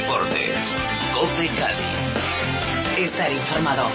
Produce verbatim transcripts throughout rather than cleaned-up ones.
Deportes. COPE Cádiz. Estar informado.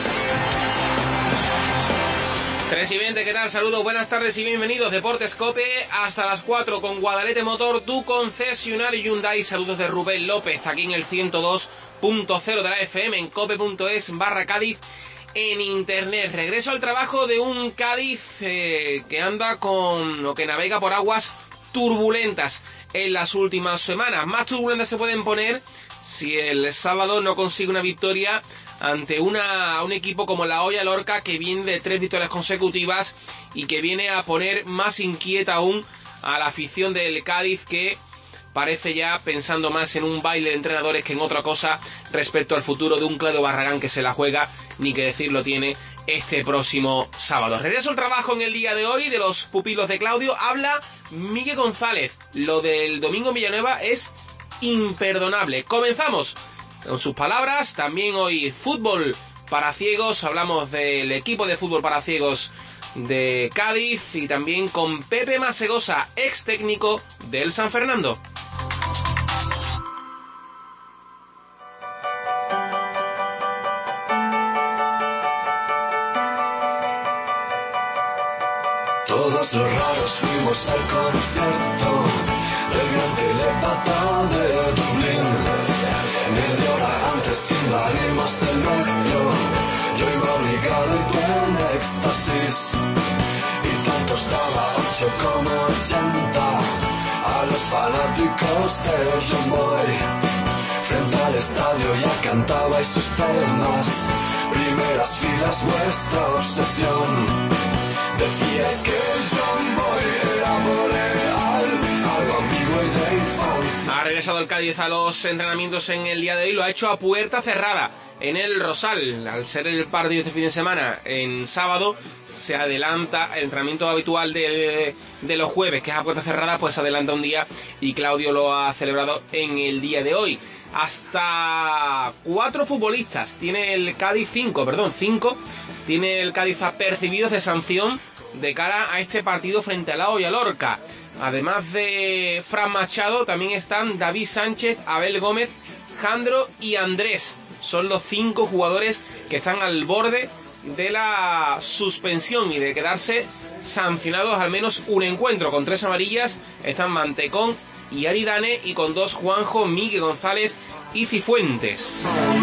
tres y veinte, ¿qué tal? Saludos, buenas tardes y bienvenidos. Deportes COPE hasta las cuatro con Guadalete Motor, tu concesionario Hyundai. Saludos de Rubén López, aquí en el ciento dos punto cero de la F M, en cope.es barra Cádiz, en internet. Regreso al trabajo de un Cádiz eh, que anda con, o que navega por aguas turbulentas en las últimas semanas. Más turbulentas se pueden poner si el sábado no consigue una victoria ante una, un equipo como la Hoya Lorca, que viene de tres victorias consecutivas y que viene a poner más inquieta aún a la afición del Cádiz, que parece ya pensando más en un baile de entrenadores que en otra cosa respecto al futuro de un Claudio Barragán que se la juega, ni que decirlo tiene, este próximo sábado. Regreso al trabajo en el día de hoy de los pupilos de Claudio. Habla Miguel González. Lo del domingo en Villanueva es imperdonable. Comenzamos con sus palabras. También hoy fútbol para ciegos. Hablamos del equipo de fútbol para ciegos de Cádiz y también con Pepe Masegosa, ex técnico del San Fernando. Todos los raros fuimos al concierto del gran telepata de Dublín. Media hora antes invadimos el metro. Yo iba obligado y tú en éxtasis. Y tanto estaba ocho como ochenta a los fanáticos de John Boy. Frente al estadio ya cantabais sus temas. Primeras filas, vuestra obsesión. Decíais que John Boy era boreal, algo ambiguo y de infancia. Ha regresado el Cádiz a los entrenamientos en el día de hoy. Lo ha hecho a puerta cerrada en el Rosal. Al ser el partido este fin de semana en sábado, se adelanta el entrenamiento habitual de, de los jueves, que es a puerta cerrada, pues se adelanta un día y Claudio lo ha celebrado en el día de hoy. Hasta cuatro futbolistas tiene el Cádiz, cinco, perdón, cinco, tiene el Cádiz apercibidos de sanción de cara a este partido frente a la Hoya Lorca. Además de Fran Machado, también están David Sánchez, Abel Gómez, Jandro y Andrés. Son los cinco jugadores que están al borde de la suspensión y de quedarse sancionados al menos un encuentro. Con tres amarillas están Mantecón y Aridane, y con dos Juanjo, Miguel González y Cifuentes.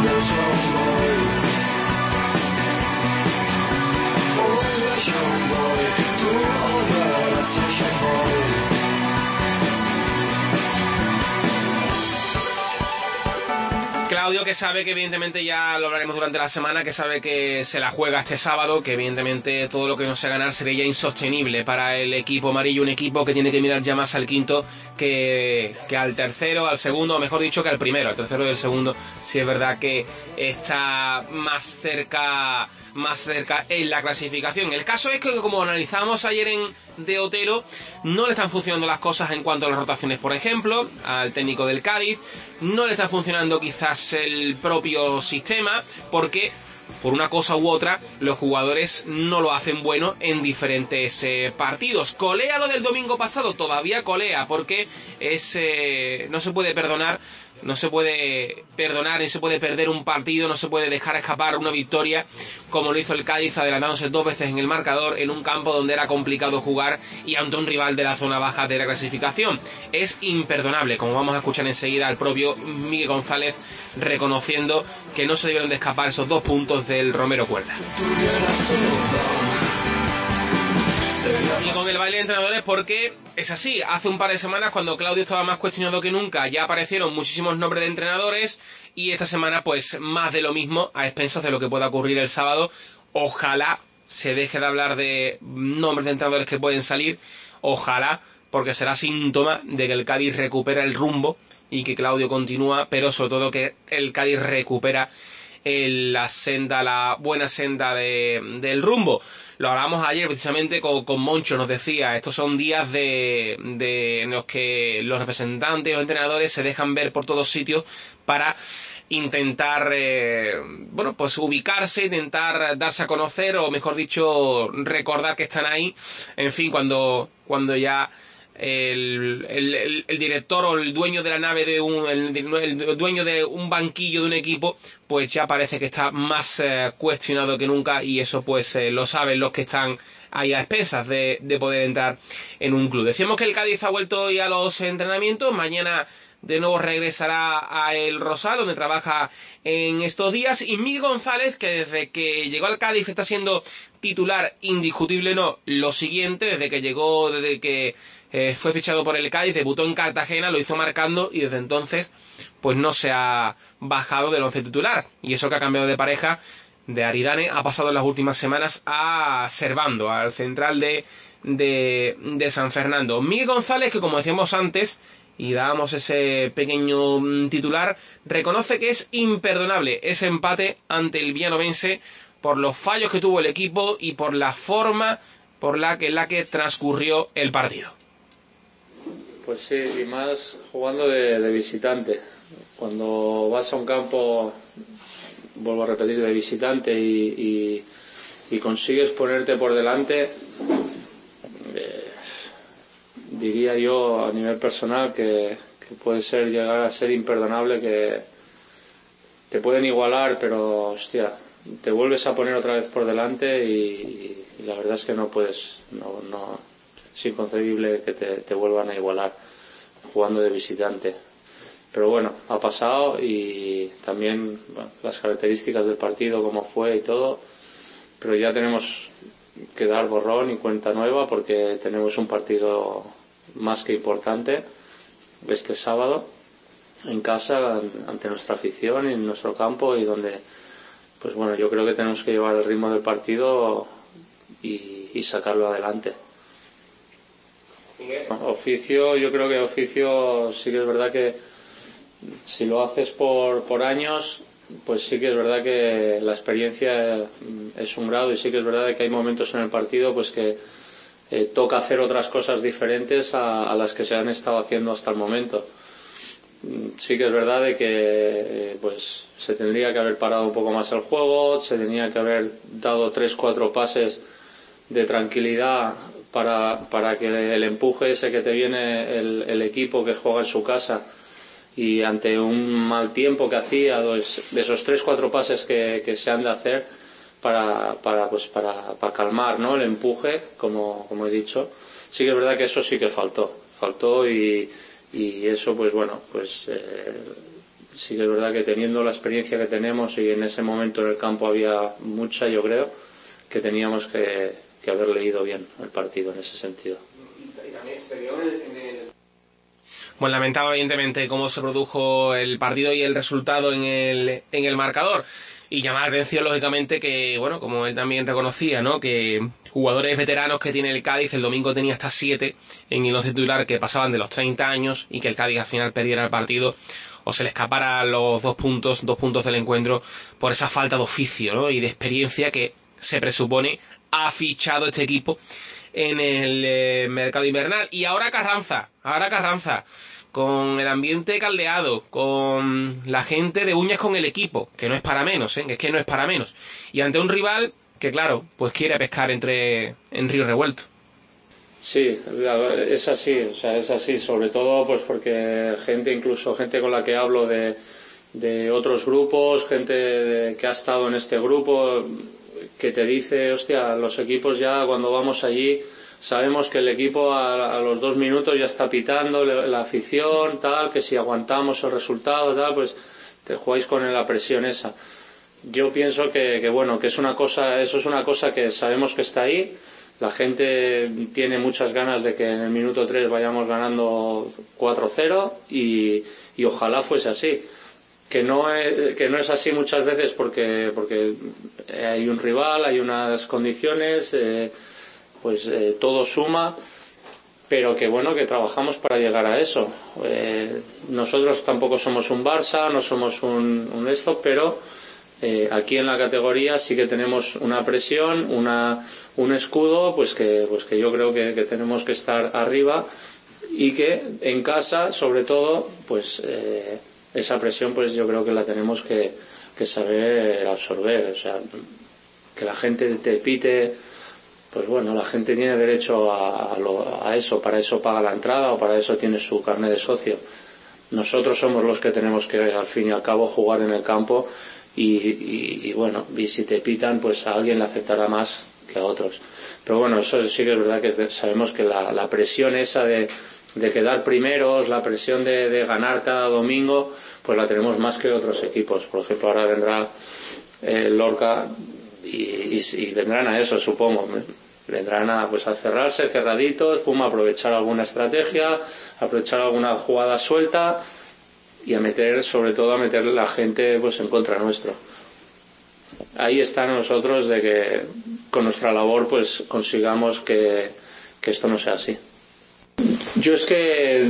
Claudio, que sabe que evidentemente, ya lo hablaremos durante la semana, que sabe que se la juega este sábado, que evidentemente todo lo que no sea ganar sería ya insostenible para el equipo amarillo, un equipo que tiene que mirar ya más al quinto que, que al tercero, al segundo, o mejor dicho que al primero, al tercero y al segundo, si es verdad que está más cerca, más cerca en la clasificación. El caso es que, como analizábamos ayer en de Otero, no le están funcionando las cosas en cuanto a las rotaciones, por ejemplo, al técnico del Cádiz. No le está funcionando quizás el propio sistema, porque por una cosa u otra los jugadores no lo hacen bueno en diferentes eh, partidos. Colea lo del domingo pasado, todavía colea, porque es eh, no se puede perdonar, no se puede perdonar, ni se puede perder un partido, no se puede dejar escapar una victoria como lo hizo el Cádiz, adelantándose dos veces en el marcador en un campo donde era complicado jugar y ante un rival de la zona baja de la clasificación. Es imperdonable, como vamos a escuchar enseguida al propio Miguel González reconociendo que no se debieron de escapar esos dos puntos del Romero Cuerda. Y con el baile de entrenadores, porque es así, hace un par de semanas, cuando Claudio estaba más cuestionado que nunca, ya aparecieron muchísimos nombres de entrenadores, y esta semana pues más de lo mismo, a expensas de lo que pueda ocurrir el sábado. Ojalá se deje de hablar de nombres de entrenadores que pueden salir, ojalá, porque será síntoma de que el Cádiz recupera el rumbo y que Claudio continúa, pero sobre todo que el Cádiz recupera el, la senda, la buena senda de, del rumbo. Lo hablábamos ayer precisamente con, con Moncho, nos decía, estos son días de, de en los que los representantes o entrenadores se dejan ver por todos sitios para intentar, eh, bueno, pues ubicarse, intentar darse a conocer, o mejor dicho, recordar que están ahí. En fin, cuando, cuando ya el, el, el, el director o el dueño de la nave de un el, el dueño de un banquillo de un equipo, pues ya parece que está más eh, cuestionado que nunca, y eso pues eh, lo saben los que están ahí a expensas de, de poder entrar en un club. Decíamos que el Cádiz ha vuelto hoy a los entrenamientos, mañana de nuevo regresará a El Rosal, donde trabaja en estos días, y Miguel González, que desde que llegó al Cádiz está siendo titular indiscutible, no, lo siguiente, desde que llegó, desde que eh, fue fichado por el Cádiz, debutó en Cartagena, lo hizo marcando, y desde entonces pues no se ha bajado del once titular, y eso que ha cambiado de pareja, de Aridane, ha pasado en las últimas semanas a Servando, al central de, de, de San Fernando. Miguel González, que como decíamos antes, y dábamos ese pequeño titular, reconoce que es imperdonable ese empate ante el villanovense por los fallos que tuvo el equipo y por la forma por la que, la que transcurrió el partido. Pues sí, y más jugando de, de visitante. Cuando vas a un campo, vuelvo a repetir, de visitante y, y, y consigues ponerte por delante, eh, diría yo a nivel personal que, que puede ser llegar a ser imperdonable, que te pueden igualar, pero hostia, te vuelves a poner otra vez por delante y, y la verdad es que no puedes, no, no, es inconcebible que te, te vuelvan a igualar jugando de visitante. Pero bueno, ha pasado, y también bueno, las características del partido, cómo fue y todo, pero ya tenemos que dar borrón y cuenta nueva, porque tenemos un partido más que importante este sábado en casa ante nuestra afición y en nuestro campo, y donde pues bueno, yo creo que tenemos que llevar el ritmo del partido y, y sacarlo adelante. Oficio, yo creo que oficio sí que es verdad que si lo haces por, por años, pues sí que es verdad que la experiencia es un grado, y sí que es verdad que hay momentos en el partido pues que eh, toca hacer otras cosas diferentes a, a las que se han estado haciendo hasta el momento. Sí que es verdad de que eh, pues se tendría que haber parado un poco más el juego, se tenía que haber dado tres, cuatro pases de tranquilidad para, para que el empuje ese que te viene el, el equipo que juega en su casa, y ante un mal tiempo que hacía, pues, de esos tres, cuatro pases que, que se han de hacer para, para, pues, para, para calmar, ¿no?, el empuje, como, como he dicho. Sí que es verdad que eso sí que faltó, faltó y, y eso pues bueno, pues eh, sí que es verdad que teniendo la experiencia que tenemos, y en ese momento en el campo había mucha, yo creo que teníamos que, que haber leído bien el partido en ese sentido. Bueno, lamentaba evidentemente cómo se produjo el partido y el resultado en el, en el marcador. Y llamar la atención, lógicamente, que, bueno, como él también reconocía, ¿no?, que jugadores veteranos que tiene el Cádiz, el domingo tenía hasta siete en el once titular que pasaban de los treinta años, y que el Cádiz al final perdiera el partido o se le escapara los dos puntos, dos puntos del encuentro por esa falta de oficio, ¿no?, y de experiencia que se presupone ha fichado este equipo en el eh, mercado invernal. Y ahora Carranza, ahora Carranza, con el ambiente caldeado, con la gente de uñas con el equipo, que no es para menos, ¿eh? Es que no es para menos. Y ante un rival que, claro, pues quiere pescar entre en río revuelto. Sí, es así, o sea, es así, sobre todo pues porque gente, incluso gente con la que hablo de, de otros grupos, gente de, que ha estado en este grupo, que te dice, hostia, los equipos ya cuando vamos allí sabemos que el equipo a, a los dos minutos ya está pitando, la afición, tal, que si aguantamos el resultado, tal, pues te jugáis con la presión esa. Yo pienso que, que bueno, que es una cosa, eso es una cosa que sabemos que está ahí. La gente tiene muchas ganas de que en el minuto tres vayamos ganando cuatro cero y, y ojalá fuese así. Que no, es, que no es así muchas veces porque, porque hay un rival, hay unas condiciones, eh, pues eh, todo suma, pero que bueno, que trabajamos para llegar a eso. Eh, nosotros tampoco somos un Barça, no somos un, un esto, pero eh, aquí en la categoría sí que tenemos una presión, una, un escudo, pues que, pues que yo creo que, que tenemos que estar arriba, y que en casa, sobre todo, pues eh, esa presión pues yo creo que la tenemos que, que saber absorber. O sea, que la gente te pite pues bueno, la gente tiene derecho a, a, lo, a eso, para eso paga la entrada o para eso tiene su carnet de socio. Nosotros somos los que tenemos que, al fin y al cabo, jugar en el campo y, y, y bueno, y si te pitan, pues a alguien le aceptará más que a otros. Pero bueno, eso sí que es verdad que es de, sabemos que la, la presión esa de, de quedar primeros, la presión de, de ganar cada domingo, pues la tenemos más que otros equipos. Por ejemplo, ahora vendrá el eh, Lorca y, y, y vendrán a eso, supongo. Vendrán a, pues, a cerrarse, cerraditos, pum, a aprovechar alguna estrategia, aprovechar alguna jugada suelta y a meter, sobre todo a meter la gente pues en contra nuestro. Ahí está nosotros de que con nuestra labor pues consigamos que, que esto no sea así. Yo es que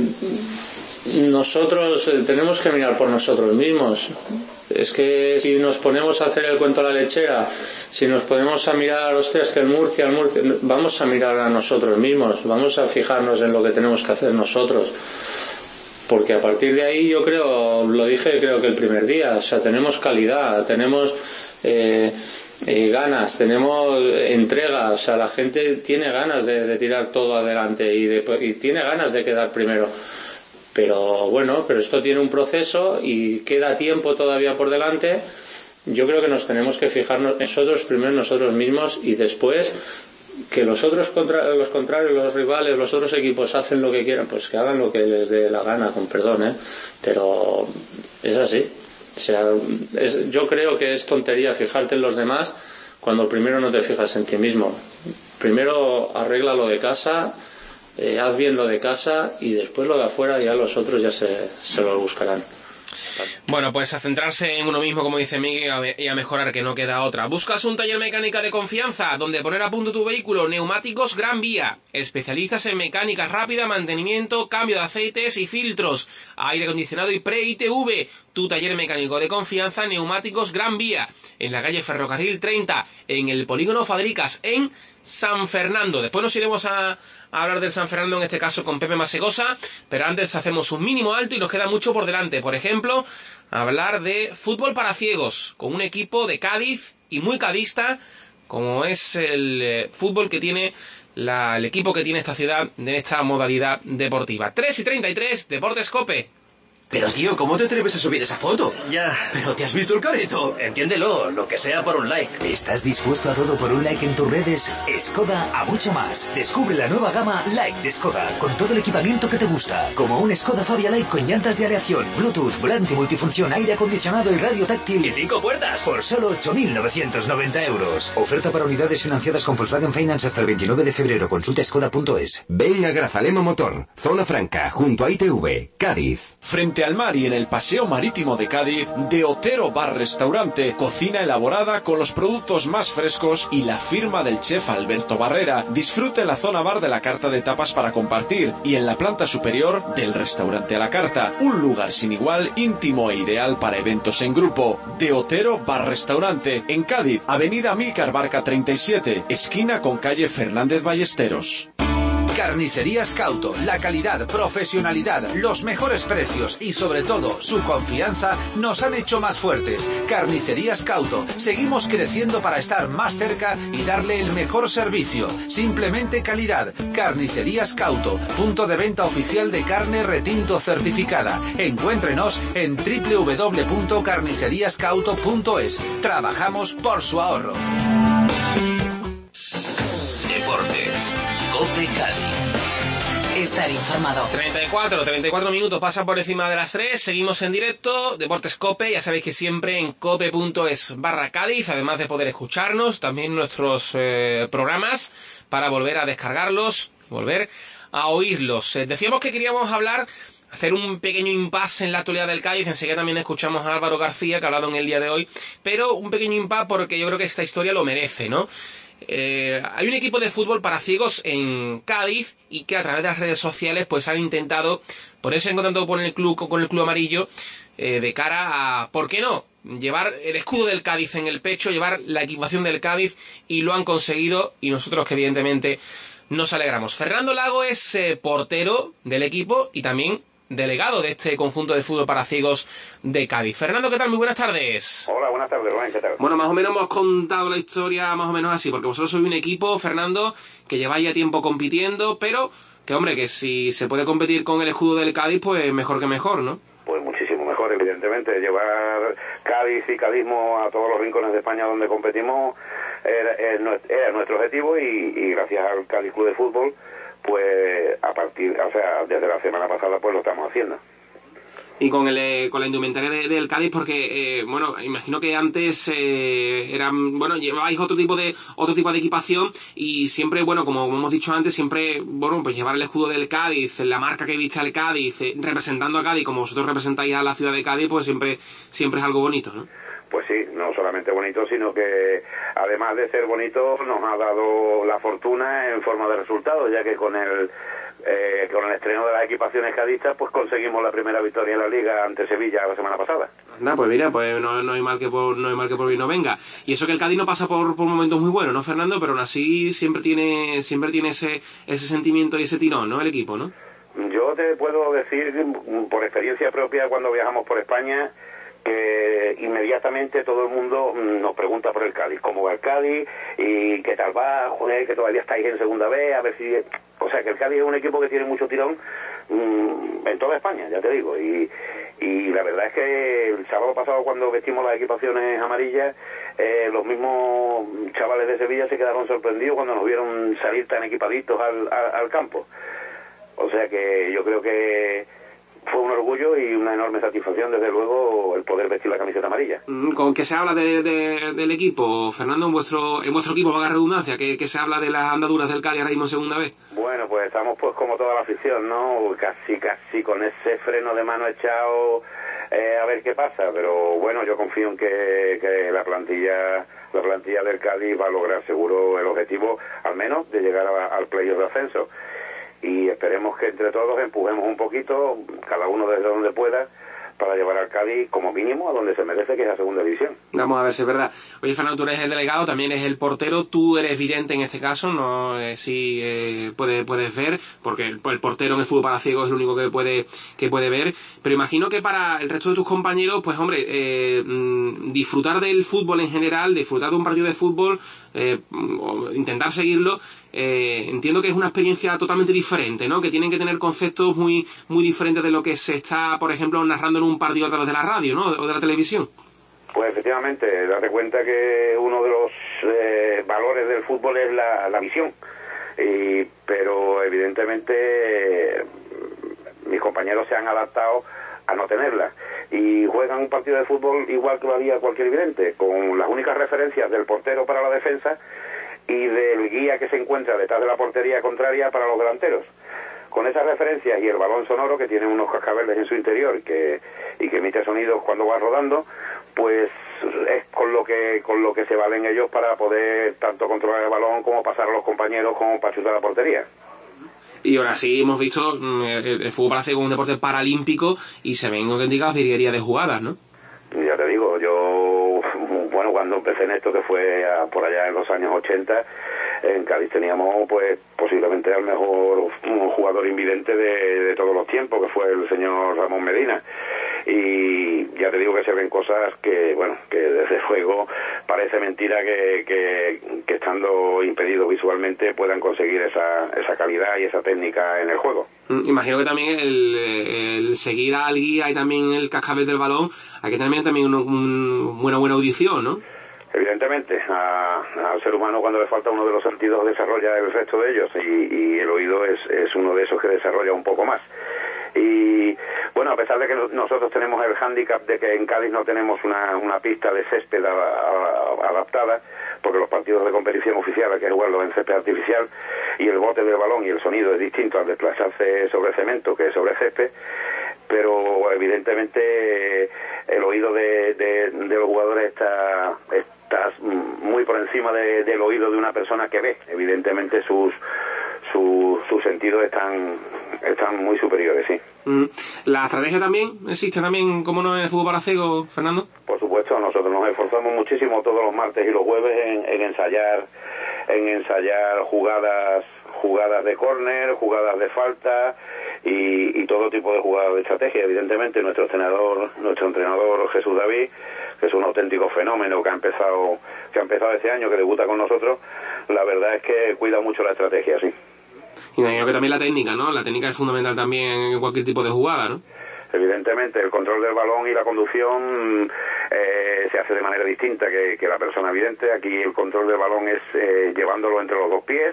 nosotros tenemos que mirar por nosotros mismos. Es que si nos ponemos a hacer el cuento a la lechera, si nos ponemos a mirar, hostias, que el Murcia, el Murcia, vamos a mirar a nosotros mismos, vamos a fijarnos en lo que tenemos que hacer nosotros. Porque a partir de ahí yo creo, lo dije creo que el primer día, o sea, tenemos calidad, tenemos eh, eh, ganas, tenemos entrega, o sea, la gente tiene ganas de, de tirar todo adelante y, de, y tiene ganas de quedar primero. Pero bueno, pero esto tiene un proceso y queda tiempo todavía por delante. Yo creo que nos tenemos que fijarnos nosotros primero nosotros mismos y después que los otros contra, los contrarios, los rivales, los otros equipos hacen lo que quieran, pues que hagan lo que les dé la gana, con perdón, ¿eh? Pero es así. O sea, es, yo creo que es tontería fijarte en los demás cuando primero no te fijas en ti mismo. Primero arregla lo de casa. Eh, haz bien lo de casa y después lo de afuera ya los otros ya se, se lo buscarán. Bueno, pues a centrarse en uno mismo, como dice Miguel, y a mejorar, que no queda otra. ¿Buscas un taller mecánica de confianza donde poner a punto tu vehículo? Neumáticos Gran Vía. Especialistas en mecánica rápida, mantenimiento, cambio de aceites y filtros, aire acondicionado y pre-I T V. Tu taller mecánico de confianza, Neumáticos Gran Vía. En la calle Ferrocarril treinta, en el Polígono Fadricas, en San Fernando. Después nos iremos a, a hablar del San Fernando, en este caso con Pepe Masegosa, pero antes hacemos un mínimo alto y nos queda mucho por delante. Por ejemplo, hablar de fútbol para ciegos, con un equipo de Cádiz y muy cadista, como es el eh, fútbol que tiene la, el equipo que tiene esta ciudad en esta modalidad deportiva. tres y treinta y tres, Deportes Cope. Pero tío, ¿cómo te atreves a subir esa foto? Ya. ¿Pero te has visto el careto? Entiéndelo, lo que sea por un like. ¿Estás dispuesto a todo por un like en tus redes? Skoda a mucho más. Descubre la nueva gama Like de Skoda, con todo el equipamiento que te gusta. Como un Skoda Fabia Like con llantas de aleación, Bluetooth, volante multifunción, aire acondicionado y radio táctil. ¿Y cinco puertas? Por solo ocho mil novecientos noventa euros. Oferta para unidades financiadas con Volkswagen Finance hasta el veintinueve de febrero. Consulta skoda punto es. Ven a Grazalema Motor, Zona Franca, junto a I T V, Cádiz. Frente al mar y en el paseo marítimo de Cádiz, de Otero Bar Restaurante, cocina elaborada con los productos más frescos y la firma del chef Alberto Barrera. Disfrute en la zona bar de la carta de tapas para compartir y en la planta superior del restaurante a la carta. Un lugar sin igual, íntimo e ideal para eventos en grupo. De Otero Bar Restaurante, en Cádiz, avenida Amílcar Barca treinta y siete, esquina con calle Fernández Ballesteros. Carnicerías Cauto, la calidad, profesionalidad, los mejores precios y sobre todo su confianza nos han hecho más fuertes. Carnicerías Cauto, seguimos creciendo para estar más cerca y darle el mejor servicio. Simplemente calidad. Carnicerías Cauto, punto de venta oficial de carne retinto certificada. Encuéntrenos en doble u doble u doble u punto carnicerías cauto punto es. Trabajamos por su ahorro. Deportes Cope Cádiz. Estar informado. treinta y cuatro, treinta y cuatro minutos, pasa por encima de las tres, seguimos en directo, Deportes Cope, ya sabéis que siempre en cope punto es barra Cádiz, además de poder escucharnos, también nuestros eh, programas, para volver a descargarlos, volver a oírlos. Eh, decíamos que queríamos hablar, hacer un pequeño impasse en la actualidad del Cádiz, enseguida también escuchamos a Álvaro García, que ha hablado en el día de hoy, pero un pequeño impasse porque yo creo que esta historia lo merece, ¿no? Eh, hay un equipo de fútbol para ciegos en Cádiz y que a través de las redes sociales pues han intentado ponerse en contacto con el club, con el club amarillo eh, de cara a, ¿por qué no?, llevar el escudo del Cádiz en el pecho, llevar la equipación del Cádiz, y lo han conseguido, y nosotros que evidentemente nos alegramos. Fernando Lago es eh, portero del equipo y también delegado de este conjunto de fútbol para ciegos de Cádiz. Fernando, ¿qué tal? Muy buenas tardes. Hola, buenas tardes, Rubén, ¿qué tal? Bueno, más o menos hemos contado la historia más o menos así, porque vosotros sois un equipo, Fernando, que lleváis ya tiempo compitiendo, pero que, hombre, que si se puede competir con el escudo del Cádiz, pues mejor que mejor, ¿no? Pues muchísimo mejor, evidentemente. Llevar Cádiz y cadismo a todos los rincones de España donde competimos era, era nuestro objetivo y, y gracias al Cádiz Club de Fútbol, pues a partir, o sea, desde la semana pasada pues lo estamos haciendo. Y con el eh, con la indumentaria de, del Cádiz, porque eh, bueno, imagino que antes eh, eran, bueno, lleváis otro tipo de otro tipo de equipación y siempre, bueno, como hemos dicho antes, siempre, bueno, pues llevar el escudo del Cádiz, la marca que viste al Cádiz, eh, representando a Cádiz como vosotros representáis a la ciudad de Cádiz, pues siempre siempre es algo bonito, ¿no? Pues sí, no solamente bonito, sino que además de ser bonito nos ha dado la fortuna en forma de resultados, ya que con el eh, con el estreno de las equipaciones cadistas pues conseguimos la primera victoria en la Liga ante Sevilla la semana pasada. Anda, pues mira, pues no, no hay mal que por no hay mal que por bien no venga. Y eso que el Cádiz no pasa por, por momentos muy buenos, ¿no, Fernando? Pero aún así siempre tiene siempre tiene ese ese sentimiento y ese tirón, ¿no? El equipo, ¿no? Yo te puedo decir por experiencia propia cuando viajamos por España que inmediatamente todo el mundo nos pregunta por el Cádiz, cómo va el Cádiz y qué tal va, joder, que todavía estáis en segunda B, a ver si... O sea, que el Cádiz es un equipo que tiene mucho tirón mmm, en toda España, ya te digo, y, y la verdad es que el sábado pasado cuando vestimos las equipaciones amarillas, eh, los mismos chavales de Sevilla se quedaron sorprendidos cuando nos vieron salir tan equipaditos al, al, al campo. O sea que yo creo que fue un orgullo y una enorme satisfacción, desde luego, el poder vestir la camiseta amarilla. ¿Con qué se habla de, de, del equipo, Fernando, en vuestro en vuestro equipo, valga redundancia? ¿Qué, qué se habla de las andaduras del Cádiz ahora mismo en segunda vez? Bueno, pues estamos pues como toda la afición, ¿no? Casi, casi con ese freno de mano echado eh, a ver qué pasa, pero bueno, yo confío en que, que la plantilla la plantilla del Cádiz va a lograr seguro el objetivo, al menos, de llegar a, al playoff de ascenso. Y esperemos que entre todos empujemos un poquito, cada uno desde donde pueda, para llevar al Cádiz como mínimo a donde se merece, que es la segunda división. Vamos a ver si es verdad. Oye, Fernando, tú eres el delegado, también eres el portero, tú eres vidente en este caso, no eh, si eh, puedes, puedes ver, porque el, el portero en el fútbol para ciegos es el único que puede que puede ver, pero imagino que para el resto de tus compañeros, pues hombre, eh, disfrutar del fútbol en general, disfrutar de un partido de fútbol, eh, o intentar seguirlo, eh, entiendo que es una experiencia totalmente diferente, ¿no? Que tienen que tener conceptos muy muy diferentes de lo que se está, por ejemplo, narrando en un partido a través de la radio, ¿no? O de la televisión. Pues efectivamente, date cuenta que uno de los eh, valores del fútbol es la, la visión, y, pero evidentemente eh, mis compañeros se han adaptado a no tenerla y juegan un partido de fútbol igual que lo haría cualquier vidente, con las únicas referencias del portero para la defensa y del guía que se encuentra detrás de la portería contraria para los delanteros. Con esas referencias y el balón sonoro, que tiene unos cascabeles en su interior que, y que emite sonidos cuando va rodando, pues es con lo que con lo que se valen ellos para poder tanto controlar el balón como pasar a los compañeros como para chutar la portería. Y ahora sí hemos visto el, el fútbol para ciegos un deporte paralímpico y se ven auténticas virguerías de jugadas, ¿no? Ya te digo, yo, bueno, cuando empecé en esto, que fue a, por allá en los años ochenta, en Cádiz teníamos pues posiblemente el mejor jugador invidente de, de todos los tiempos, que fue el señor Ramón Medina. Y ya te digo que se ven cosas que, bueno, que desde luego parece mentira que, que, que estando impedidos visualmente puedan conseguir esa, esa calidad y esa técnica en el juego. Imagino que también el, el seguir al guía y también el cascabel del balón, hay que tener también una un, buena, buena audición, ¿no? Evidentemente, a, al ser humano cuando le falta uno de los sentidos desarrolla el resto de ellos y, y el oído es, es uno de esos que desarrolla un poco más. Y bueno, a pesar de que nosotros tenemos el hándicap de que en Cádiz no tenemos una, una pista de césped a, a, adaptada, porque los partidos de competición oficial hay que jugarlos en césped artificial y el bote del balón y el sonido es distinto al desplazarse sobre cemento que sobre césped, pero evidentemente el oído de, de, de los jugadores está, está muy por encima de, del oído de una persona que ve. Evidentemente sus sus sus sentidos están están muy superiores, sí. ¿La estrategia también existe también, como no, en el fútbol para ciegos, Fernando? Por supuesto, nosotros nos esforzamos muchísimo todos los martes y los jueves en, en ensayar en ensayar jugadas jugadas de córner, jugadas de falta y, y todo tipo de jugadas de estrategia. Evidentemente nuestro entrenador, nuestro entrenador Jesús David, que es un auténtico fenómeno que ha empezado, que ha empezado este año, que debuta con nosotros, la verdad es que cuida mucho la estrategia, sí. Y me imagino que también la técnica, ¿no? La técnica es fundamental también en cualquier tipo de jugada, ¿no? Evidentemente, el control del balón y la conducción eh, se hace de manera distinta que, que la persona vidente. Aquí el control del balón es eh, llevándolo entre los dos pies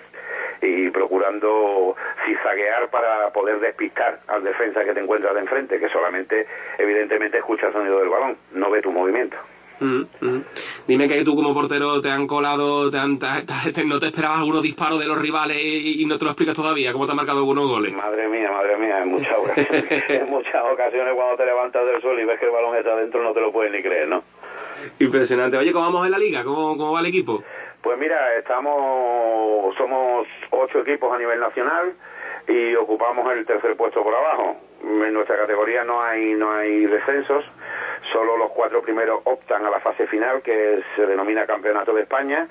y procurando zigzaguear para poder despistar al defensa que te encuentras de enfrente, que solamente, evidentemente, escucha el sonido del balón, no ve tu movimiento. Mm, mm. Dime que tú como portero te han colado, te han, te, te, no te esperabas algunos disparos de los rivales y, y no te lo explicas todavía, ¿cómo te han marcado algunos goles? Madre mía, madre mía, en muchas ocasiones, en muchas ocasiones cuando te levantas del suelo y ves que el balón está dentro no te lo puedes ni creer, ¿no? Impresionante. Oye, ¿cómo vamos en la liga? ¿Cómo, cómo va el equipo? Pues mira, estamos, somos ocho equipos a nivel nacional y ocupamos el tercer puesto por abajo. En nuestra categoría no hay no hay descensos, solo los cuatro primeros optan a la fase final, que se denomina Campeonato de España,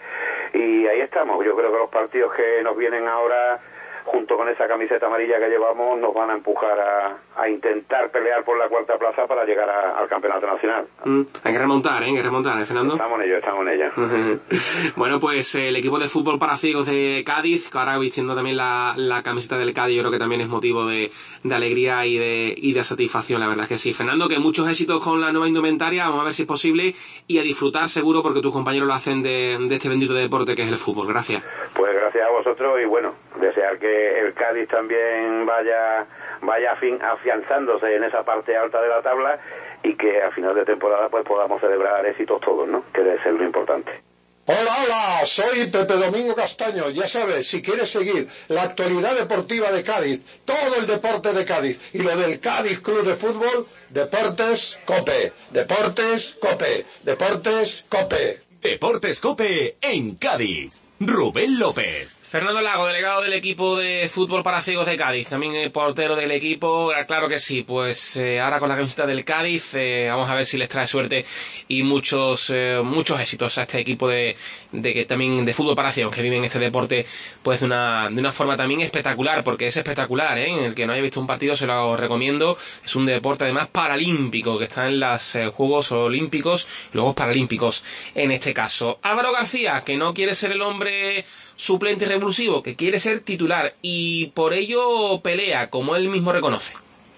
y ahí estamos. Yo creo que los partidos que nos vienen ahora, junto con esa camiseta amarilla que llevamos, nos van a empujar a, a intentar pelear por la cuarta plaza para llegar a, al Campeonato Nacional. Mm, hay que remontar, ¿eh? Hay que remontar, ¿eh, Fernando? Estamos en ello, estamos en ello. Bueno, pues eh, el equipo de fútbol para ciegos de Cádiz, que ahora vistiendo también la, la camiseta del Cádiz, yo creo que también es motivo de, de alegría y de, y de satisfacción, la verdad es que sí. Fernando, que muchos éxitos con la nueva indumentaria, vamos a ver si es posible, y a disfrutar seguro, porque tus compañeros lo hacen de, de este bendito deporte que es el fútbol. Gracias. Pues gracias a vosotros y bueno, desear que el Cádiz también vaya vaya afianzándose en esa parte alta de la tabla y que a final de temporada pues podamos celebrar éxitos todos, ¿no? Que debe ser lo importante. Hola, hola, soy Pepe Domingo Castaño. Ya sabes, si quieres seguir la actualidad deportiva de Cádiz, todo el deporte de Cádiz y lo del Cádiz Club de Fútbol, Deportes Cope, Deportes Cope, Deportes Cope. Deportes Cope en Cádiz. Rubén López. Fernando Lago, delegado del equipo de fútbol para ciegos de Cádiz, también el portero del equipo, claro que sí, pues eh, ahora con la camiseta del Cádiz, eh, vamos a ver si les trae suerte y muchos eh, muchos éxitos a este equipo de, de que también de fútbol para ciegos que viven este deporte pues de una, de una forma también espectacular, porque es espectacular, ¿eh? En el que no haya visto un partido se lo recomiendo, es un deporte además paralímpico, que está en los eh, Juegos Olímpicos, Juegos Paralímpicos en este caso. Álvaro García, que no quiere ser el hombre suplente y revulsivo, que quiere ser titular y por ello pelea, como él mismo reconoce.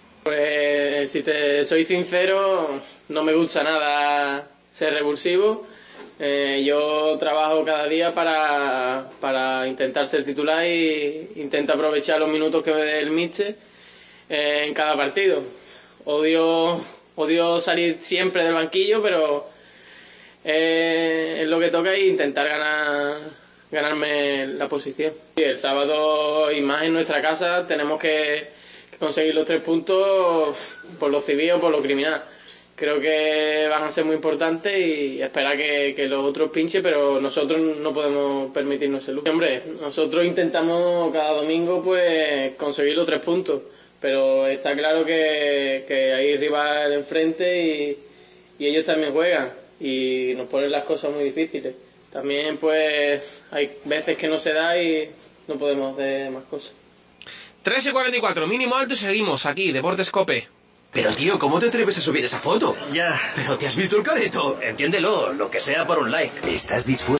Pues si te soy sincero, no me gusta nada ser revulsivo. Eh, yo trabajo cada día para, para intentar ser titular y intento aprovechar los minutos que me dé el míster eh, en cada partido. Odio, odio salir siempre del banquillo, pero eh, es lo que toca e intentar ganar ganarme la posición. Y el sábado, y más en nuestra casa, tenemos que, que conseguir los tres puntos por lo civil o por lo criminal. Creo que van a ser muy importantes y esperar que, que los otros pinchen, pero nosotros no podemos permitirnos el lujo. Hombre, nosotros intentamos cada domingo pues conseguir los tres puntos, pero está claro que, que hay rival enfrente y, y ellos también juegan y nos ponen las cosas muy difíciles. También pues hay veces que no se da y no podemos hacer más cosas. trece cuarenta y cuatro, mínimo alto y seguimos aquí, Deportes Cope. Pero tío, ¿cómo te atreves a subir esa foto? Ya. ¿Pero te has visto el careto? Entiéndelo, lo que sea por un like. ¿Estás dispuesto